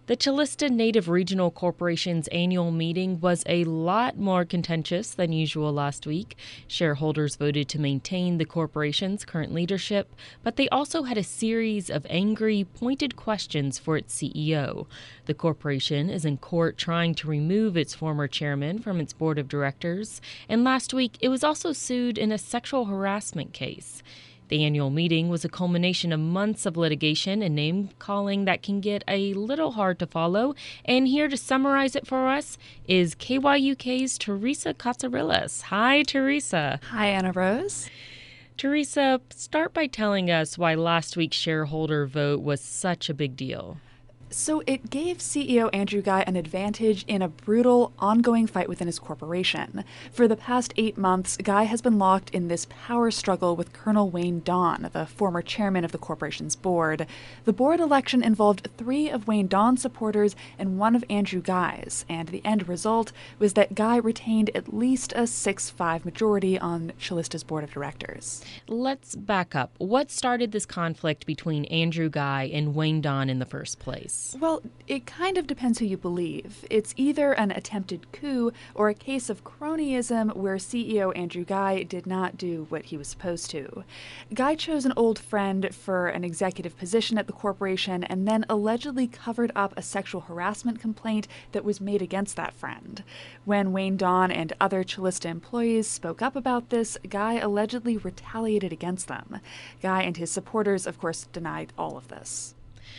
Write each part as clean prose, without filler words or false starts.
The Chilista Native Regional Corporation's annual meeting was a lot more contentious than usual last week. Shareholders voted to maintain the corporation's current leadership, but they also had a series of angry, pointed questions for its CEO. The corporation is in court trying to remove its former chairman from its board of directors, and last week it was also sued in a sexual harassment case. The annual meeting was a culmination of months of litigation and name-calling that can get a little hard to follow. And here to summarize it for us is KYUK's Teresa Katsarillas. Hi, Teresa. Hi, Anna Rose. Teresa, start by telling us why last week's shareholder vote was such a big deal. So it gave CEO Andrew Guy an advantage in a brutal, ongoing fight within his corporation. For the past 8 months, Guy has been locked in this power struggle with Colonel Wayne Dawn, the former chairman of the corporation's board. The board election involved 3 of Wayne Dawn's supporters and 1 of Andrew Guy's, and the end result was that Guy retained at least a 6-5 majority on Chilista's board of directors. Let's back up. What started this conflict between Andrew Guy and Wayne Dawn in the first place? Well, it kind of depends who you believe. It's either an attempted coup or a case of cronyism where CEO Andrew Guy did not do what he was supposed to. Guy chose an old friend for an executive position at the corporation and then allegedly covered up a sexual harassment complaint that was made against that friend. When Wayne Dawn and other Chilista employees spoke up about this, Guy allegedly retaliated against them. Guy and his supporters, of course, denied all of this.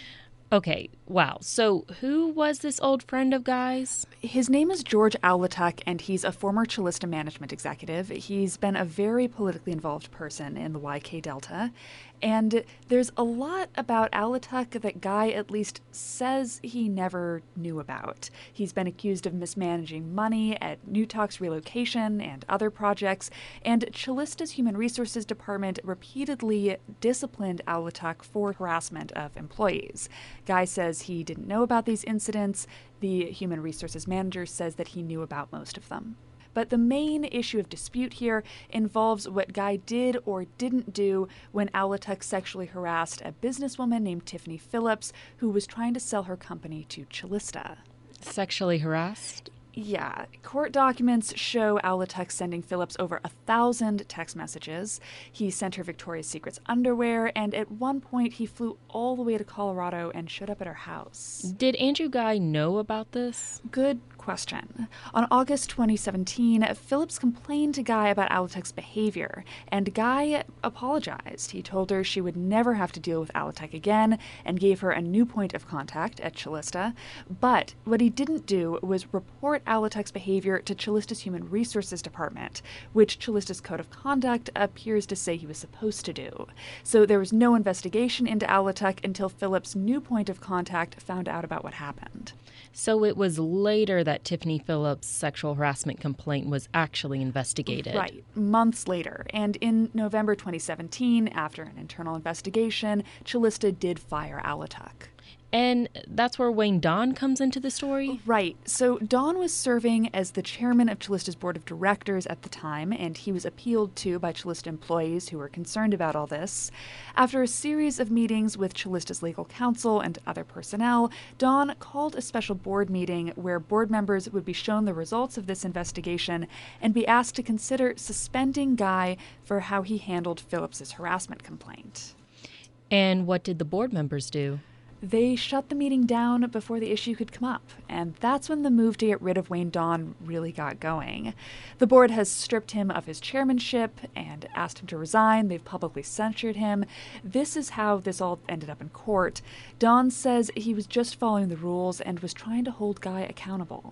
Okay, wow. So who was this old friend of Guy's? His name is George Awlatuk, and he's a former Chilista management executive. He's been a very politically involved person in the YK Delta. And there's a lot about Awlatuk that Guy at least says he never knew about. He's been accused of mismanaging money at Newtalk's relocation and other projects, and Chilista's Human Resources Department repeatedly disciplined Awlatuk for harassment of employees. Guy says he didn't know about these incidents. The Human Resources Manager says that he knew about most of them. But the main issue of dispute here involves what Guy did or didn't do when Awlatuk sexually harassed a businesswoman named Tiffany Phillips, who was trying to sell her company to Chilista. Sexually harassed? Yeah, court documents show Awlatuk sending Phillips over 1,000 text messages. He sent her Victoria's Secret's underwear, and at one point he flew all the way to Colorado and showed up at her house. Did Andrew Guy know about this? Good question. On August 2017, Phillips complained to Guy about Awlatuk's behavior, and Guy apologized. He told her she would never have to deal with Awlatuk again and gave her a new point of contact at Chilista. But what he didn't do was report Awlatuk's behavior to Chilista's Human Resources Department, which Chilista's Code of Conduct appears to say he was supposed to do. So there was no investigation into Awlatuk until Phillips' new point of contact found out about what happened. So it was later that Tiffany Phillips' sexual harassment complaint was actually investigated. Right, months later. And in November 2017, after an internal investigation, Chilista did fire Awlatuk. And that's where Wayne Dawn comes into the story? Right. So Dawn was serving as the chairman of Chilista's board of directors at the time, and he was appealed to by Chilista employees who were concerned about all this. After a series of meetings with Chilista's legal counsel and other personnel, Dawn called a special board meeting where board members would be shown the results of this investigation and be asked to consider suspending Guy for how he handled Phillips's harassment complaint. And what did the board members do? They shut the meeting down before the issue could come up, and that's when the move to get rid of Wayne Dawn really got going. The board has stripped him of his chairmanship and asked him to resign. They've publicly censured him. This is how this all ended up in court. Dawn says he was just following the rules and was trying to hold Guy accountable.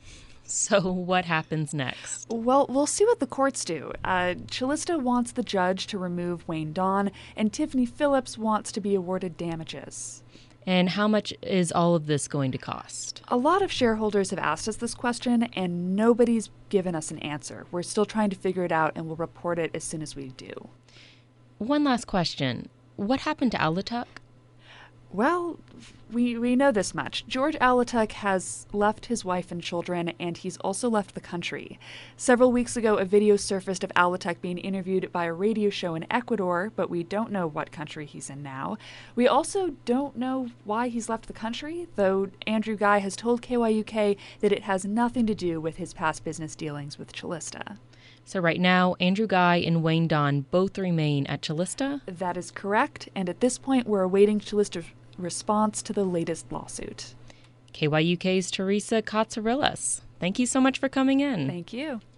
So what happens next? Well, we'll see what the courts do. Chilista wants the judge to remove Wayne Dawn, and Tiffany Phillips wants to be awarded damages. And how much is all of this going to cost? A lot of shareholders have asked us this question, and nobody's given us an answer. We're still trying to figure it out, and we'll report it as soon as we do. One last question. What happened to Awlatuk? Well, we know this much. George Alatuk has left his wife and children, and he's also left the country. Several weeks ago, a video surfaced of Alatuk being interviewed by a radio show in Ecuador, but we don't know what country he's in now. We also don't know why he's left the country, though Andrew Guy has told KYUK that it has nothing to do with his past business dealings with Chalista. So right now, Andrew Guy and Wayne Don both remain at Chalista? That is correct, and at this point we're awaiting Chalista's response to the latest lawsuit. KYUK's Teresa Katsarillas. Thank you so much for coming in. Thank you.